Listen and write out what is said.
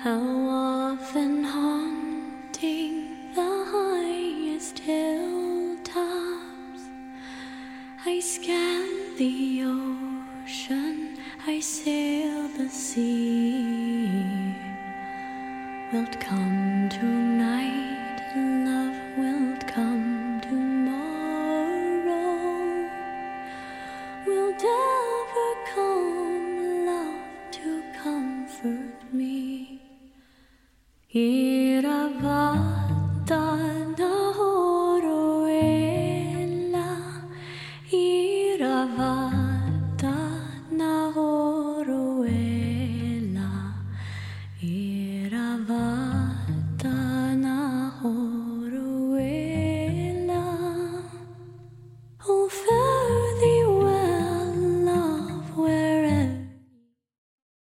How often haunting the highest hilltops, I scan the ocean, I sail